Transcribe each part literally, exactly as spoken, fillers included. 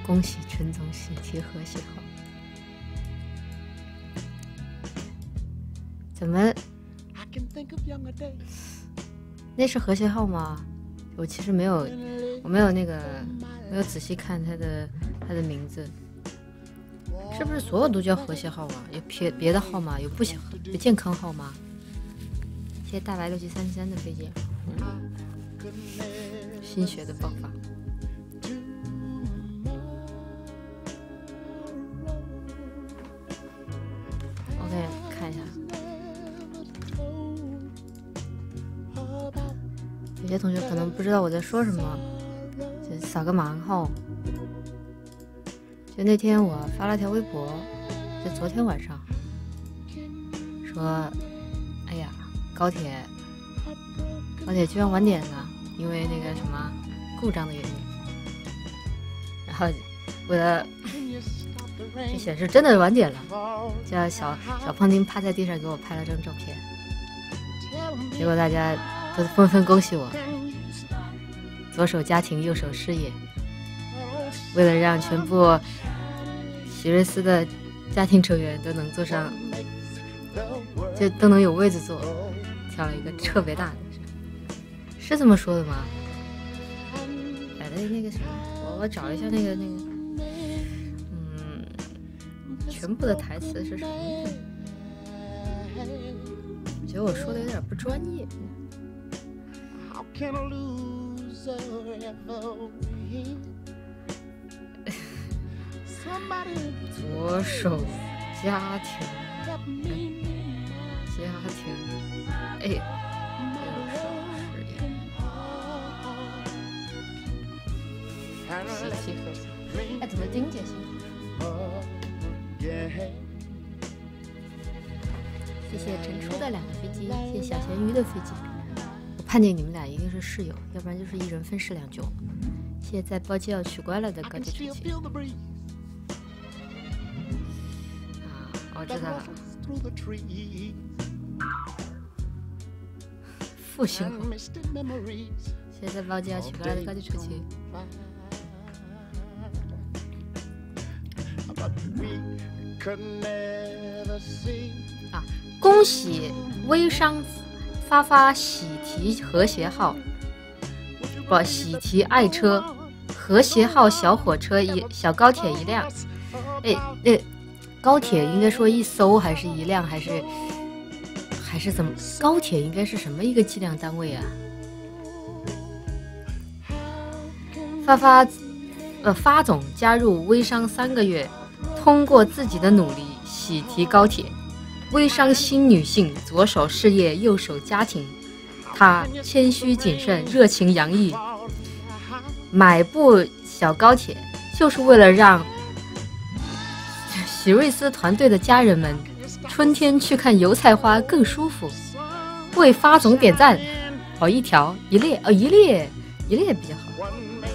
恭喜陈总喜提和谐号。怎么？那是和谐号吗？我其实没有，我没有那个，没有仔细看他的他的名字。是不是所有都叫和谐号啊？有别别的号吗？有不小有健康号吗？谢谢大白六七三三的飞机，新学的方法。OK， 看一下，有些同学可能不知道我在说什么，就扫个盲号。就那天我发了条微博，就昨天晚上说，哎呀，高铁高铁居然晚点了，因为那个什么故障的原因。然后为了就显示真的晚点了，叫小小胖丁趴在地上给我拍了张照片，结果大家都纷纷恭喜我，左手家庭，右手事业。为了让全部喜瑞斯的家庭成员都能坐上，就都能有位子坐，挑了一个特别大的，是这么说的吗？哎，那那个什么，我我找一下那个那个，嗯，全部的台词是什么？我觉得我说的有点不专业。左手家庭，家庭，哎，右手事业，喜提和谐。哎，怎么丁姐辛苦？谢谢陈初的两个飞机，谢谢小咸鱼的飞机。我判定你们俩一定是室友，要不然就是一人分饰两角。谢谢在包机要取关了的高级主席。我知道了，复兴号，现在包机要取过来的高级出奇。啊，恭喜微商发发喜提和谐号，不，喜提爱车，和谐号小火车一小高铁一辆。哎哎。高铁应该说一艘还是一辆还是还是怎么？高铁应该是什么一个计量单位啊？发发呃发总加入微商三个月，通过自己的努力喜提高铁。微商新女性，左手事业，右手家庭。她谦虚谨慎，热情洋溢，买部小高铁就是为了让喜瑞斯团队的家人们春天去看油菜花更舒服，为发总点赞。哦，一条一列哦，一列一列比较好。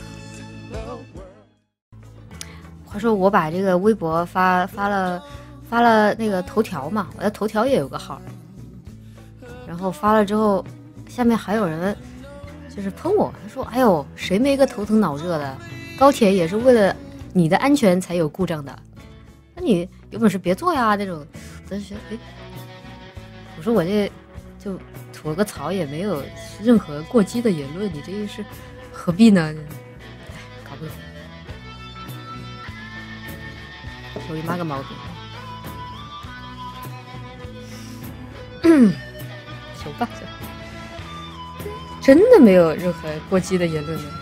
话说我把这个微博发发了发了那个头条嘛，我的头条也有个号，然后发了之后，下面还有人就是喷我，他说：“哎呦，谁没个头疼脑热的？高铁也是为了你的安全才有故障的。”那你有本事别做呀！这种，我就觉得，哎，我说我这就吐了个槽，也没有任何过激的言论，你这是何必呢？哎，搞不懂，有你妈个毛病！行吧，真的没有任何过激的言论呢。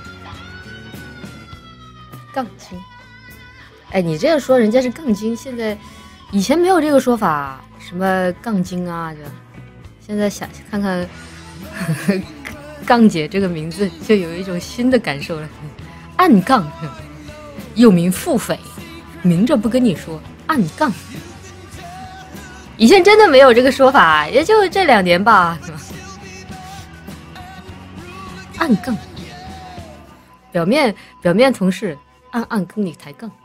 杠精。哎，你这样说人家是杠精，现在以前没有这个说法，什么杠精啊，这现在想看看呵呵杠姐这个名字，就有一种新的感受了。暗杠，又名腹诽，明着不跟你说，暗杠。以前真的没有这个说法，也就这两年吧。暗杠，表面表面同事，暗暗跟你抬杠。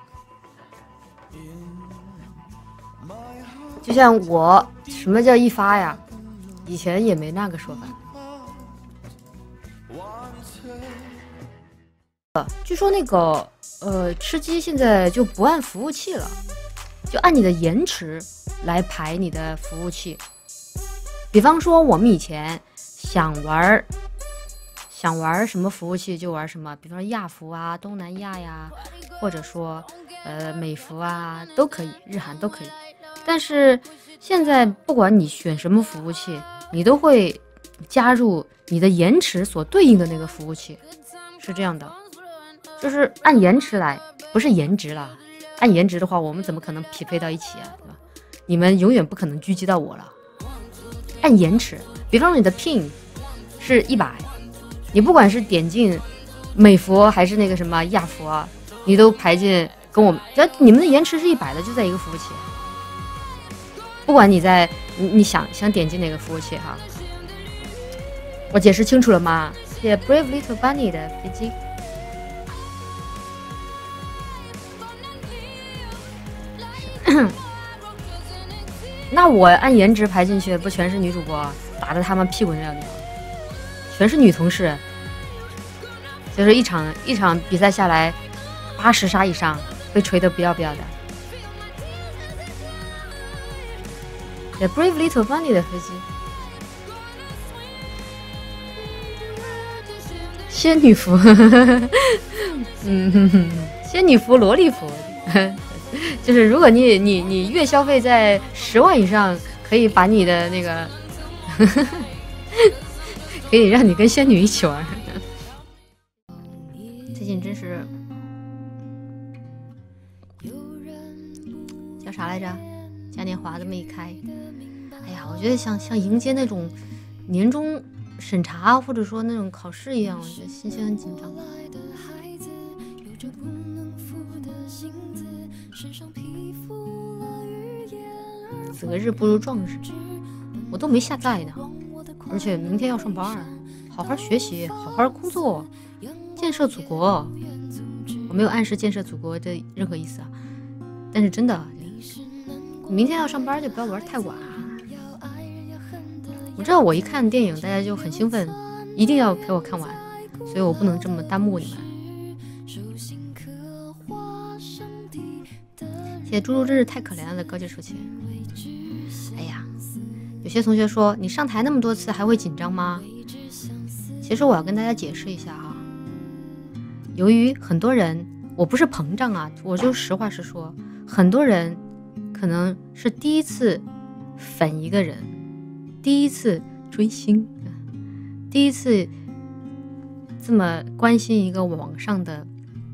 就像我，什么叫一发呀？以前也没那个说法。 据说那个呃，吃鸡现在就不按服务器了，就按你的延迟来排你的服务器。比方说我们以前想玩想玩什么服务器就玩什么，比方说亚服啊、东南亚呀，或者说呃美服啊都可以，日韩都可以。但是现在不管你选什么服务器，你都会加入你的延迟所对应的那个服务器，是这样的，就是按延迟来，不是颜值啦。按颜值的话，我们怎么可能匹配到一起啊，对吧？你们永远不可能狙击到我了。按延迟，比方说你的 ping 是一百，你不管是点进美服还是那个什么亚服啊，你都排进跟我们，只要你们的延迟是一百的，就在一个服务器。不管你在你你想想点击哪个服务器哈，我解释清楚了吗？谢谢 Brave Little Bunny 的飞机。那我按颜值排进去，不全是女主播，打得他们屁滚尿流，全是女同事。就是一场一场比赛下来，八十杀以上，被锤得不要不要的。The Brave Little Bunny 的飞机，仙女服，嗯，仙女服、萝莉服。就是如果你你你月消费在十万以上，可以把你的那个可以让你跟仙女一起玩。最近真是叫啥来着？嘉年华这么一开，哎呀，我觉得像像迎接那种年终审查或者说那种考试一样，我觉得心情很紧张。择日不如撞日，我都没下载呢，而且明天要上班，好好学习，好好工作，建设祖国。我没有暗示建设祖国的任何意思啊，但是真的，明天要上班就不要玩太晚。我知道我一看电影大家就很兴奋，一定要陪我看完，所以我不能这么耽误你们。谢谢猪猪，真是太可怜了的高级抒情。哎呀，有些同学说你上台那么多次还会紧张吗？其实我要跟大家解释一下啊，由于很多人，我不是膨胀啊，我就实话实说，很多人可能是第一次粉一个人，第一次追星，第一次这么关心一个网上的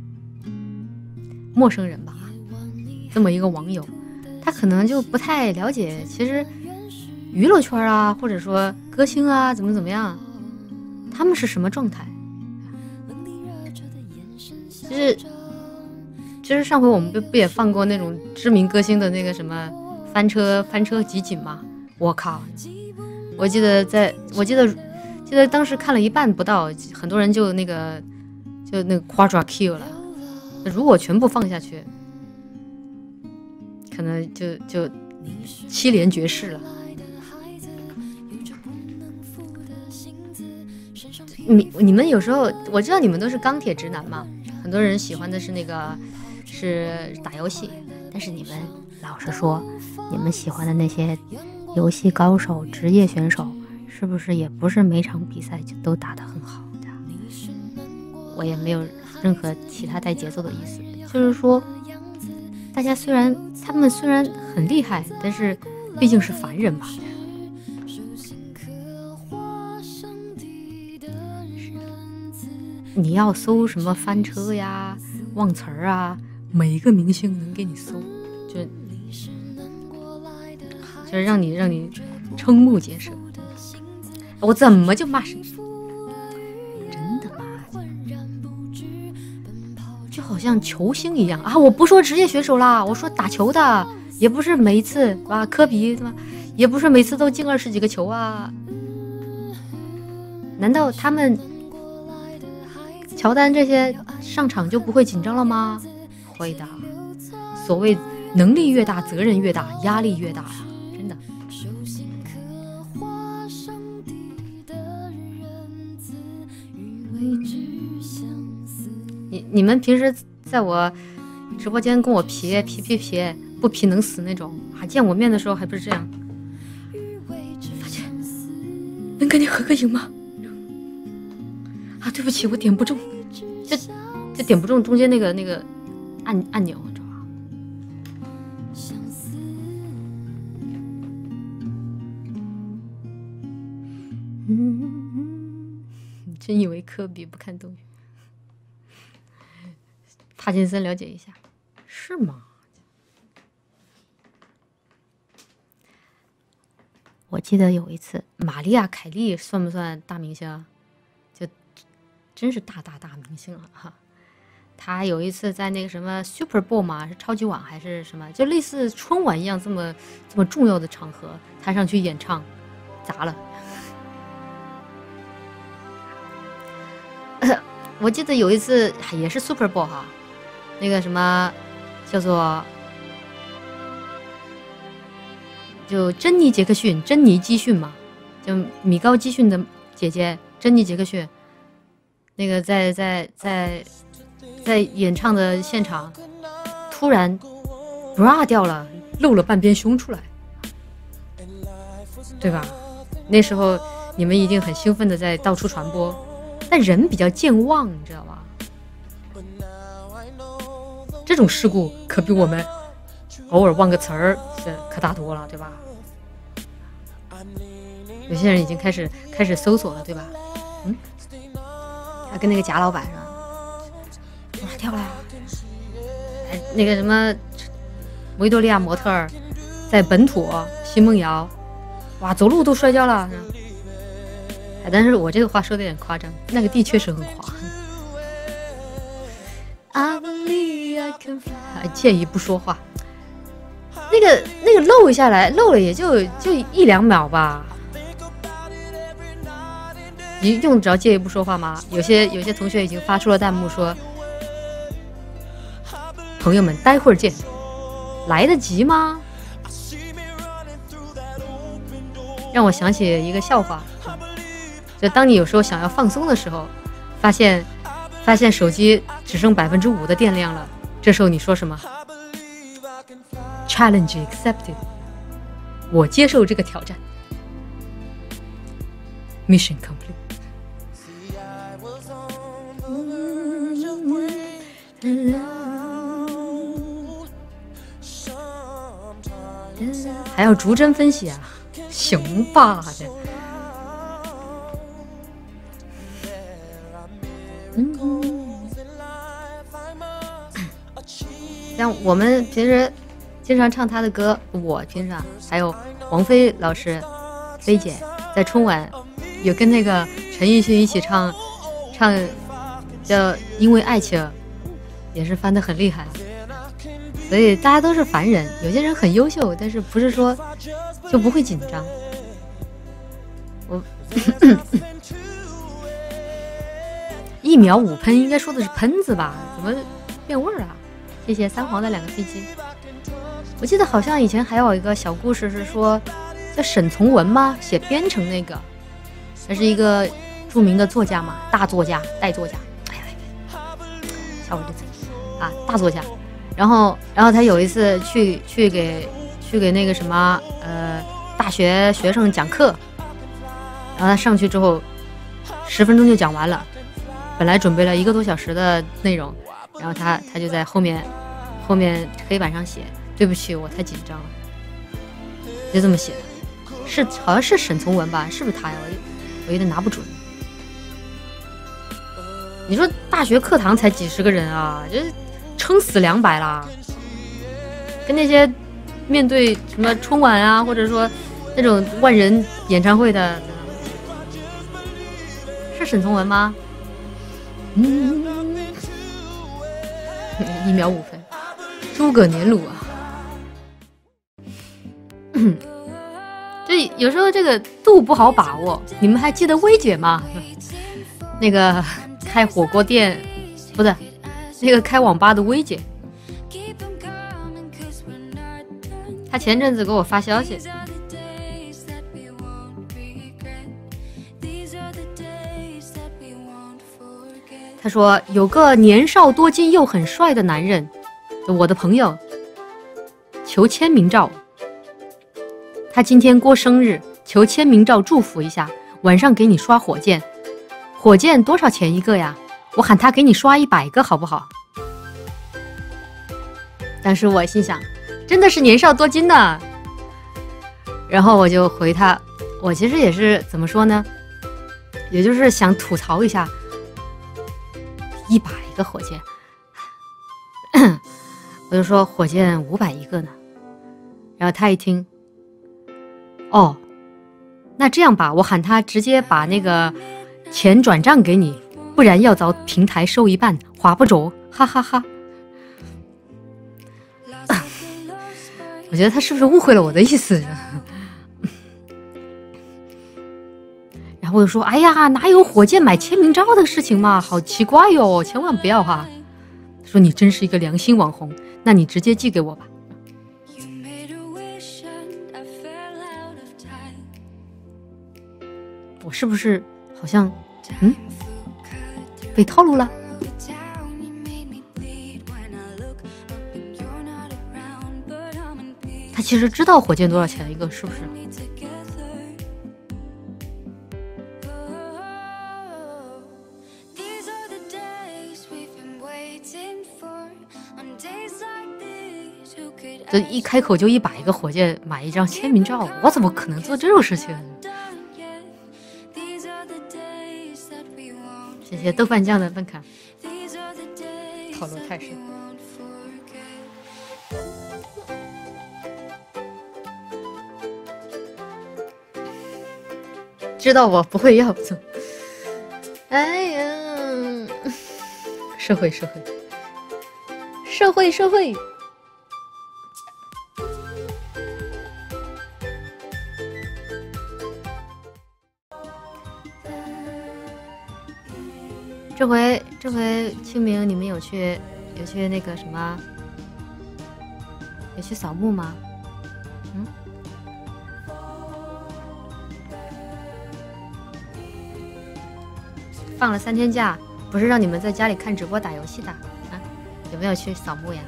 陌生人吧，这么一个网友，他可能就不太了解其实娱乐圈啊，或者说歌星啊怎么怎么样，他们是什么状态。其实其实上回我们不不也放过那种知名歌星的那个什么翻车翻车集锦吗？我靠，我记得在我记得记得当时看了一半不到，很多人就那个就那个 quadra kill 了。如果全部放下去，可能就就七连绝世了。你你们有时候我知道你们都是钢铁直男嘛，很多人喜欢的是那个是打游戏，但是你们老实说，你们喜欢的那些游戏高手、职业选手，是不是也不是每场比赛就都打得很好的？我也没有任何其他带节奏的意思，就是说，大家虽然他们虽然很厉害，但是毕竟是凡人吧。你要搜什么翻车呀、忘词儿啊，每一个明星能给你搜，就就是让你让你瞠目结舌。我怎么就骂谁？真的吗？就好像球星一样啊！我不说职业选手啦，我说打球的，也不是每一次啊，科比对吧？也不是每次都进二十几个球啊。难道他们乔丹这些上场就不会紧张了吗？会的。所谓能力越大，责任越大，压力越大呀，真的。你你们平时在我直播间跟我皮皮皮皮不皮能死那种啊，见我面的时候还不是这样。发姐，能跟你合个影吗？啊，对不起，我点不中，就就点不中中间那个那个按按钮，你知道吧？嗯，真以为科比不看斗鱼？帕金森了解一下，是吗？我记得有一次，玛丽亚·凯莉算不算大明星？就真是大大大明星了哈。她有一次在那个什么 Super Bowl 嘛，是超级碗还是什么，就类似春晚一样这么这么重要的场合，她上去演唱，砸了。我记得有一次也是 Super Bowl 哈，那个什么叫做。就珍妮·杰克逊，珍妮·基逊嘛，就米高·基逊的姐姐珍妮·杰克逊，那个在在在在演唱的现场，突然 bra 掉了，露了半边胸出来，对吧？那时候你们一定很兴奋的在到处传播，但人比较健忘，你知道吧？这种事故可比我们偶尔忘个词儿是可大多了，对吧？有些人已经开始开始搜索了，对吧？嗯，他跟那个贾老板说，哇，跳了呀！哎，那个什么维多利亚模特儿在本土新梦瑶，哇，走路都摔跤了。哎，但是我这个话说的有点夸张，那个地确实很滑。I believe I can fly，建议不说话。那个那个漏下来，漏了也就就一两秒吧。你用得着介意不说话吗？有些有些同学已经发出了弹幕说：“朋友们，待会儿见。”来得及吗？让我想起一个笑话，就当你有时候想要放松的时候，发现发现手机只剩百分之五的电量了，这时候你说什么？ Challenge accepted， 我接受这个挑战。Mission complete。还要逐帧分析啊？行吧，这。嗯，像我们平时经常唱他的歌，我平常还有王菲老师、菲姐在春晚有跟那个陈奕迅一起唱，唱叫《因为爱情》，也是翻得很厉害。所以大家都是凡人，有些人很优秀，但是不是说就不会紧张。我一秒五喷，应该说的是喷子吧？怎么变味儿啊？谢谢三黄的两个飞机。我记得好像以前还有一个小故事是说，叫沈从文吗？写编程那个，他是一个著名的作家嘛，大作家、代作家。哎呀，吓我这嘴啊，大作家。然后，然后他有一次去去给去给那个什么呃大学学生讲课，然后他上去之后，十分钟就讲完了。本来准备了一个多小时的内容，然后他他就在后面后面黑板上写：“对不起，我太紧张了。”就这么写的，是好像是沈从文吧？是不是他呀？我我有点拿不准。你说大学课堂才几十个人啊，这撑死两百啦，跟那些面对什么春晚啊，或者说那种万人演唱会的，是沈从文吗？嗯，一秒五分，诸葛年鲁啊。就有时候这个度不好把握。你们还记得薇姐吗？那个开火锅店，不对，那个开网吧的薇姐，她前阵子给我发消息，她他说有个年少多金又很帅的男人，我的朋友，求签名照。他今天过生日，求签名照祝福一下，晚上给你刷火箭。火箭多少钱一个呀？我喊他给你刷一百个好不好？当时我心想，真的是年少多金呢。然后我就回他，我其实也是怎么说呢，也就是想吐槽一下，一百个火箭，我就说火箭五百一个呢。然后他一听，哦，那这样吧，我喊他直接把那个钱转账给你，不然要遭平台收一半，划不着，哈哈哈。我觉得他是不是误会了我的意思？然后我就说，哎呀，哪有火箭买签名照的事情嘛，好奇怪哟，千万不要哈。他说你真是一个良心网红，那你直接寄给我吧。我是不是好像嗯被套路了？他其实知道火箭多少钱一个，是不是？这一开口就一百个火箭买一张签名照，我怎么可能做这种事情？谢谢豆瓣酱的笨卡，套路太深。知道我不会要走。哎呀，社会社会社会社会。这回这回清明你们有去有去那个什么有去扫墓吗？嗯，放了三天假，不是让你们在家里看直播打游戏的啊？有没有去扫墓呀？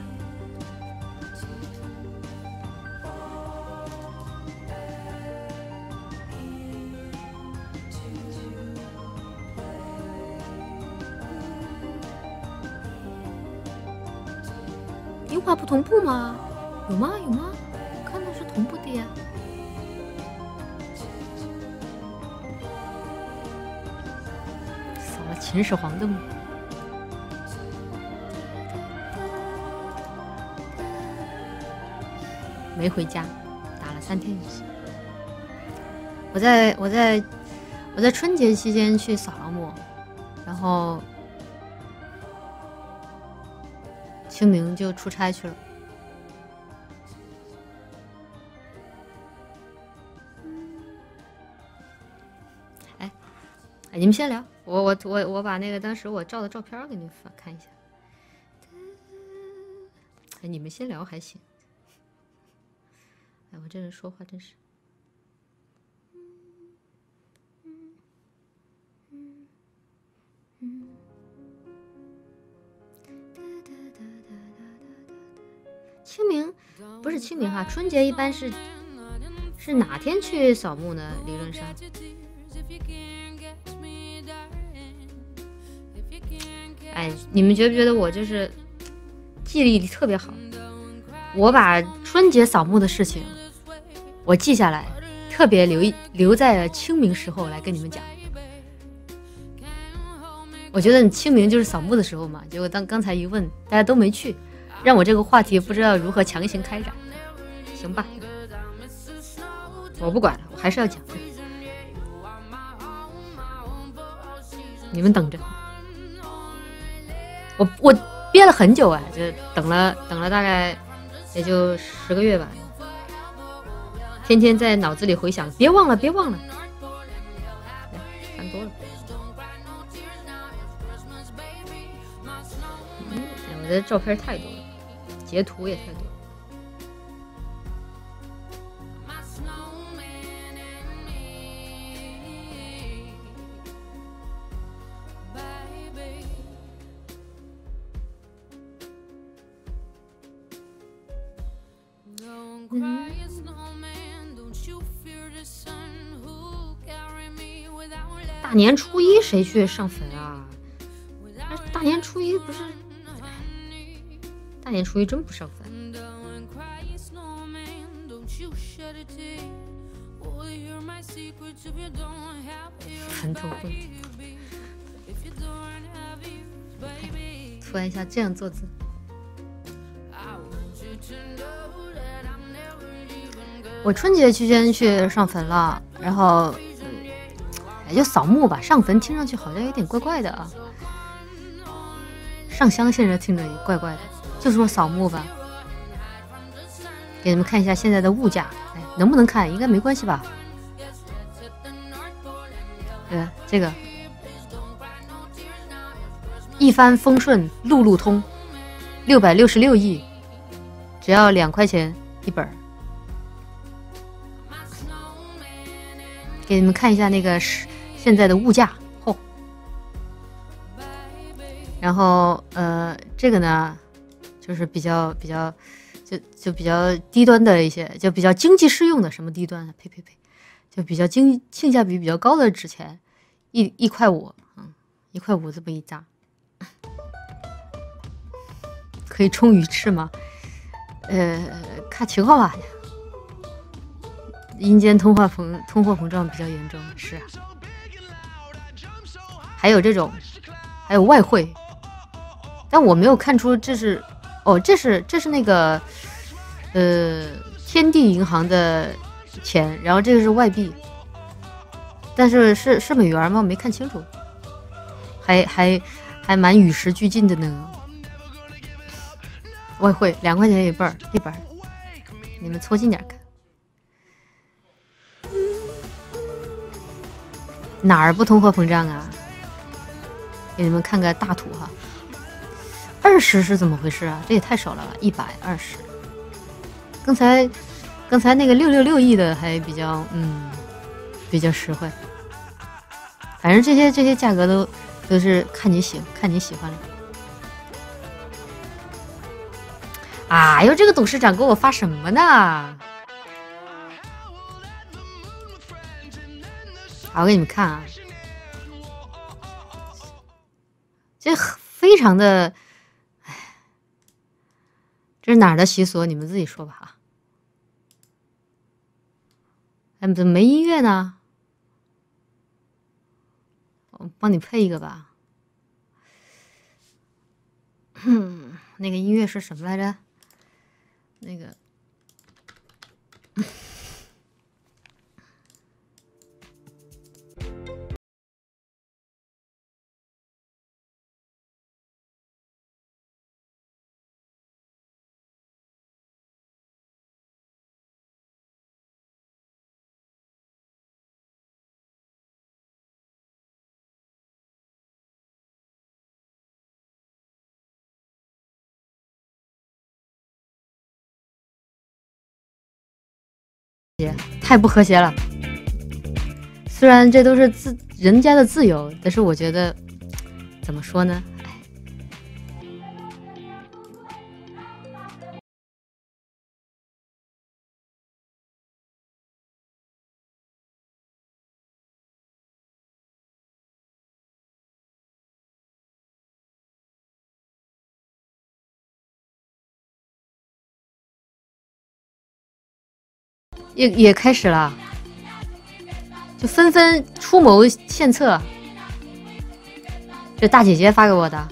樱花不同步吗？有吗？有吗？我看到是同步的呀。扫了秦始皇的墓。没回家，打了三天游戏。我在我在我在春节期间去扫了墓，然后清明就出差去了。哎，哎，你们先聊，我我我我把那个当时我照的照片给你们发看一下。哎，你们先聊还行。哎，我这人说话真是。清明不是清明哈，春节一般是是哪天去扫墓呢？理论上，哎，你们觉不觉得我就是记忆力特别好？我把春节扫墓的事情我记下来，特别留留在了清明时候来跟你们讲。我觉得你清明就是扫墓的时候嘛，结果当刚才一问，大家都没去，让我这个话题不知道如何强行开展。行吧，我不管了，我还是要讲。你们等着，我我憋了很久哎，就等了等了大概也就十个月吧，天天在脑子里回想，别忘了，别忘了，看多了。嗯，我的照片太多了，截图也太多了。 嗯，大年初一谁去上坟啊？大年初一不是？大年初一真不上坟。坟头会。突然一下这样坐姿。我春节期间去上坟了，然后也就扫墓吧。上坟听上去好像有点怪怪的啊，上香现在听着也怪怪的，就说扫墓吧。给你们看一下现在的物价，哎，能不能看？应该没关系吧？对，这个一帆风顺，路路通，六百六十六亿，只要两块钱一本。给你们看一下那个是现在的物价，嚯、哦！然后呃，这个呢，就是比较比较，就就比较低端的一些，就比较经济适用的，什么低端？呸呸呸，就比较经性价比比较高的纸钱，一一块五，嗯，一块五这么一扎，可以充鱼翅吗？呃，看情况吧。阴间通货膨通货膨胀比较严重，是啊。还有这种，还有外汇，但我没有看出这是，哦，这是这是那个，呃，天地银行的钱，然后这个是外币，但是是是美元吗？我没看清楚，还还还蛮与时俱进的呢。外汇两块钱一本一本，你们凑近点看。哪儿不通货膨胀啊？给你们看个大图哈。二十是怎么回事啊？这也太少了吧！一百二十。刚才刚才那个六六六亿的还比较嗯比较实惠。反正这些这些价格都都是看你喜看你喜欢了。哎呦，这个董事长给我发什么呢？好，我给你们看啊，这非常的，哎，这是哪儿的习俗？你们自己说吧哈。哎，怎么没音乐呢？我帮你配一个吧。嗯，那个音乐是什么来着？那个。太不和谐了。虽然这都是自人家的自由，但是我觉得怎么说呢？也也开始了，就纷纷出谋献策。这大姐姐发给我的。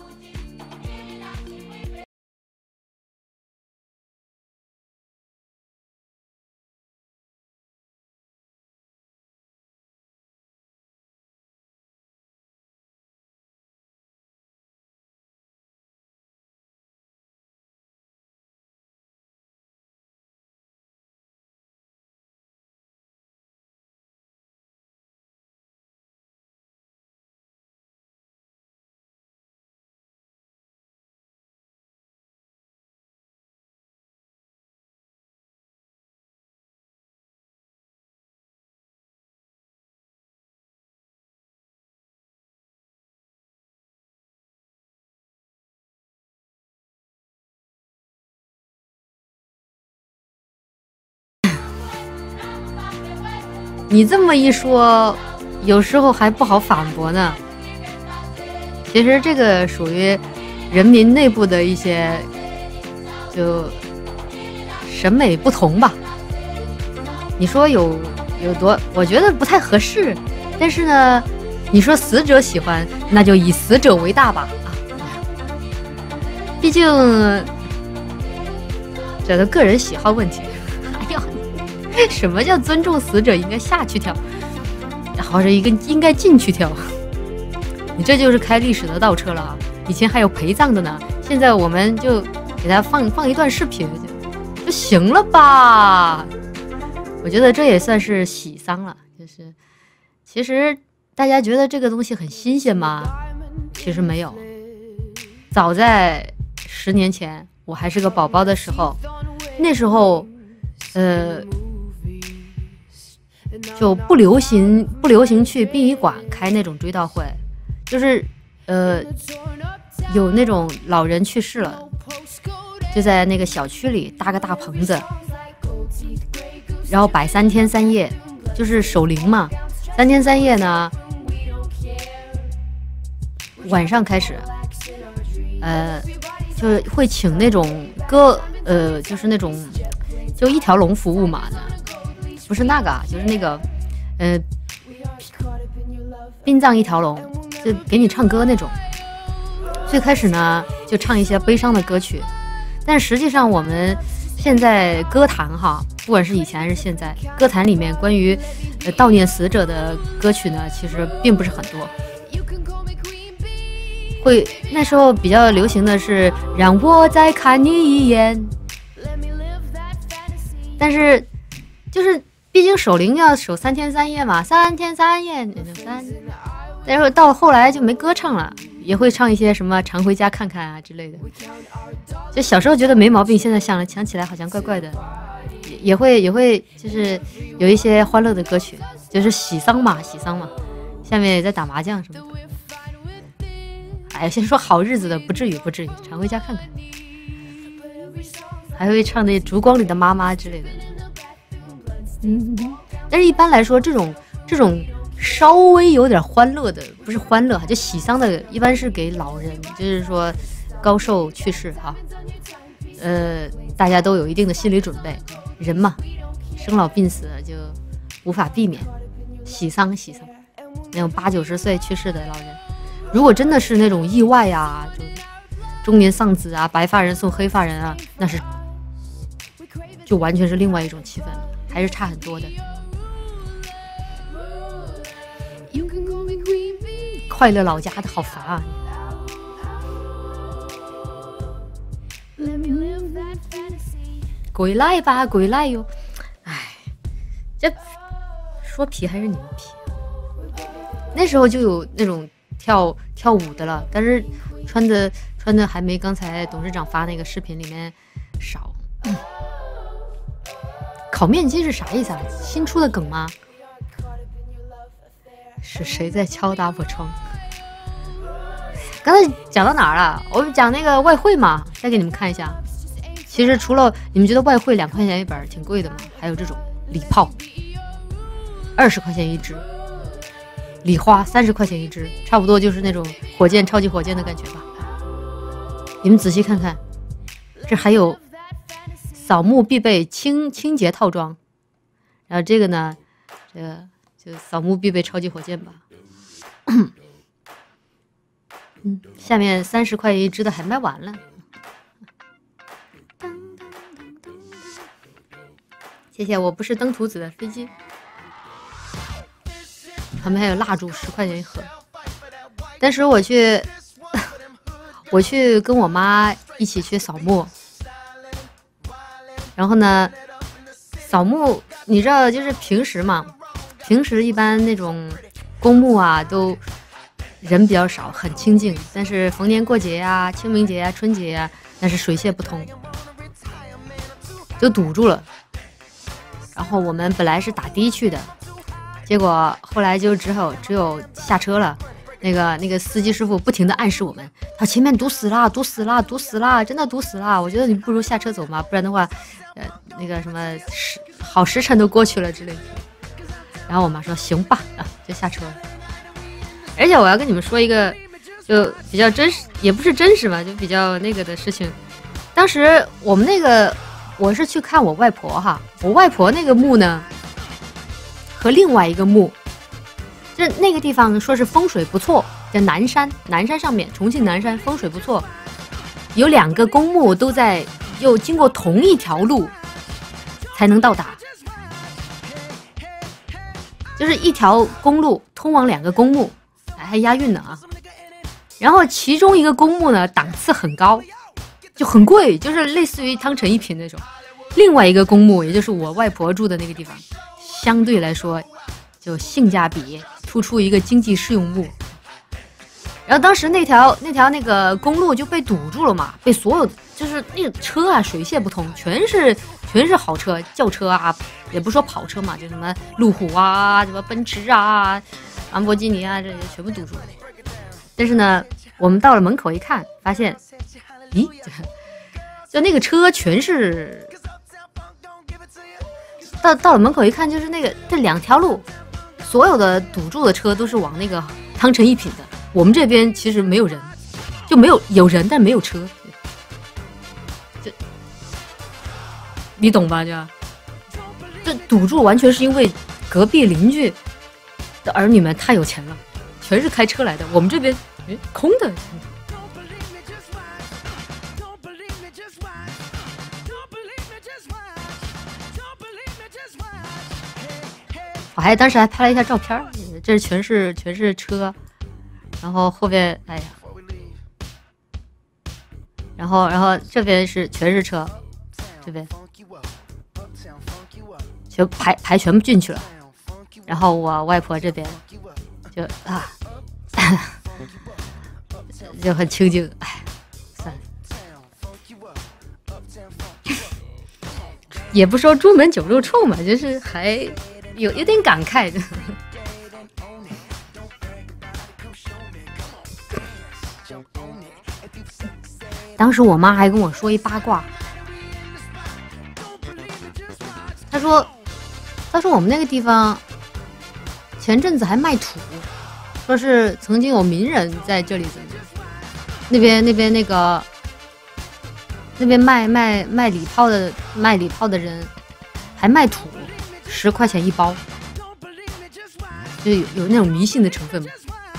你这么一说，有时候还不好反驳呢。其实这个属于人民内部的一些就审美不同吧。你说有有多，我觉得不太合适。但是呢，你说死者喜欢，那就以死者为大吧啊。毕竟这都个人喜好问题。哎呀，什么叫尊重死者应该下去跳，或者一个应该进去跳？你这就是开历史的倒车了啊！以前还有陪葬的呢，现在我们就给他放放一段视频就就行了吧？我觉得这也算是喜丧了。就是其实大家觉得这个东西很新鲜吗？其实没有。早在十年前，我还是个宝宝的时候，那时候，呃，就不流行不流行去殡仪馆开那种追悼会。就是呃有那种老人去世了，就在那个小区里搭个大棚子，然后摆三天三夜，就是守灵嘛。三天三夜呢，晚上开始呃就是会请那种歌呃就是那种就一条龙服务嘛的，不是那个就是那个呃殡葬一条龙，就给你唱歌那种。最开始呢就唱一些悲伤的歌曲，但实际上我们现在歌坛哈，不管是以前还是现在，歌坛里面关于、呃、悼念死者的歌曲呢，其实并不是很多。会那时候比较流行的是让我再看你一眼，但是就是毕竟守灵要守三天三夜嘛，三天三夜三，但是到后来就没歌唱了，也会唱一些什么常回家看看啊之类的。就小时候觉得没毛病，现在想了想起来好像怪怪的。也会也会就是有一些欢乐的歌曲，就是喜丧嘛喜丧嘛，下面也在打麻将什么的。哎，先说好日子的不至于不至于，常回家看看。还会唱那烛光里的妈妈之类的。嗯，但是一般来说这种这种稍微有点欢乐的，不是欢乐就喜丧的，一般是给老人，就是说高寿去世哈、啊，呃，大家都有一定的心理准备。人嘛，生老病死就无法避免，喜丧喜丧。那种八九十岁去世的老人，如果真的是那种意外呀、啊，就中年丧子啊，白发人送黑发人啊，那是就完全是另外一种气氛了，还是差很多的。快乐老家的好烦啊！归来吧，归来哟！哎，这说皮还是你们皮。那时候就有那种跳跳舞的了，但是穿的穿的还没刚才董事长发那个视频里面少。嗯、烤面筋是啥意思啊？新出的梗吗？是谁在敲打我窗？刚才讲到哪儿了？我们讲那个外汇嘛，再给你们看一下。其实除了你们觉得外汇两块钱一本挺贵的嘛，还有这种礼炮，二十块钱一支，礼花三十块钱一支，差不多就是那种火箭超级火箭的感觉吧。你们仔细看看，这还有扫墓必备清清洁套装，然后这个呢，这个就扫墓必备超级火箭吧。嗯，下面三十块一支的还卖完了。谢谢，我不是登徒子的飞机。旁边还有蜡烛，十块钱一盒。当时我去，我去跟我妈一起去扫墓，然后呢，扫墓你知道，就是平时嘛，平时一般那种公墓啊，都人比较少，很清静。但是逢年过节呀、清明节呀、春节呀，那是水泄不通，就堵住了。然后我们本来是打的去的，结果后来就只好只有下车了。那个那个司机师傅不停地暗示我们，他前面堵死了，堵死了，堵死了，真的堵死了。我觉得你不如下车走嘛，不然的话，呃，那个什么时好时辰都过去了之类的。 然后我妈说行吧，啊，就下车了。而且我要跟你们说一个，就比较真实，也不是真实吧，就比较那个的事情。当时我们那个，我是去看我外婆哈，我外婆那个墓呢，和另外一个墓，就那个地方说是风水不错，在南山，南山上面，重庆南山风水不错，有两个公墓都在，又经过同一条路才能到达。就是一条公路通往两个公墓，还押韵呢啊！然后其中一个公墓呢档次很高，就很贵，就是类似于汤臣一品那种。另外一个公墓，也就是我外婆住的那个地方，相对来说就性价比突出一个经济适用墓。然后当时那条那条那个公路就被堵住了嘛，被所有就是那个车啊水泄不通，全是全是好车轿车啊，也不说跑车嘛，就什么路虎啊，什么奔驰啊，兰博基尼啊，这些全部堵住了。但是呢，我们到了门口一看，发现，咦，就那个车全是，到到了门口一看，就是那个这两条路，所有的堵住的车都是往那个汤臣一品的。我们这边其实没有人，就没有有人，但没有车，就你懂吧？就这堵住完全是因为隔壁邻居的儿女们太有钱了，全是开车来的。我们这边哎空的。我还当时还拍了一下照片，这全是全是车。然后后边，哎呀，然后然后这边是全是车，这边全排排全部进去了。然后我外婆这边就啊，就很清静，哎，算了，也不说朱门酒肉臭嘛，就是还有有点感慨的。当时我妈还跟我说一八卦，她说，她说我们那个地方前阵子还卖土，说是曾经有名人在这里怎么样，那边那边那个那边卖卖卖礼炮的卖礼炮的人还卖土，十块钱一包，就有有那种迷信的成分吗？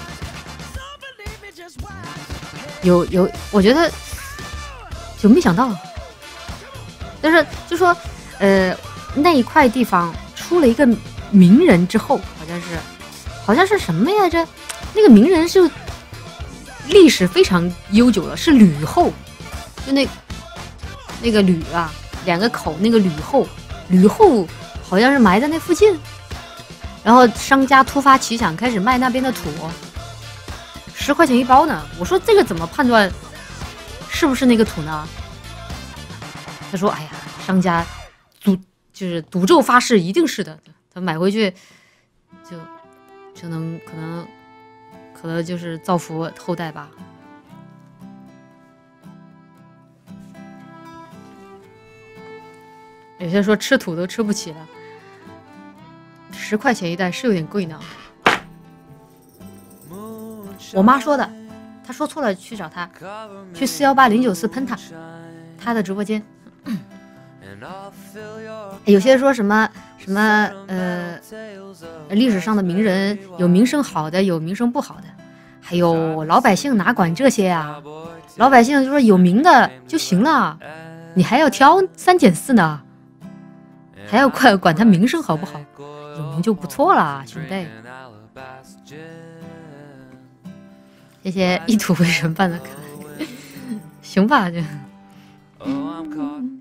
有有，我觉得。就没想到，但是就说，呃，那一块地方出了一个名人之后，好像是，好像是什么呀？这那个名人是历史非常悠久了，是吕后，就那那个吕啊，两个口那个吕后，吕后好像是埋在那附近，然后商家突发奇想开始卖那边的土，十块钱一包呢。我说这个怎么判断？是不是那个土呢？他说：“哎呀，商家赌就是赌咒发誓，一定是的。他买回去就就能可能可能就是造福后代吧。”有些说吃土都吃不起了，十块钱一袋是有点贵呢。我妈说的。他说错了，去找他，去四幺八零九四喷他，他的直播间。有些说什么什么呃，历史上的名人有名声好的，有名声不好的，还有老百姓哪管这些呀？老百姓就说有名的就行了，你还要挑三拣四呢，还要管管他名声好不好？有名就不错了，兄弟。谢谢一土为神办的可爱，行吧就。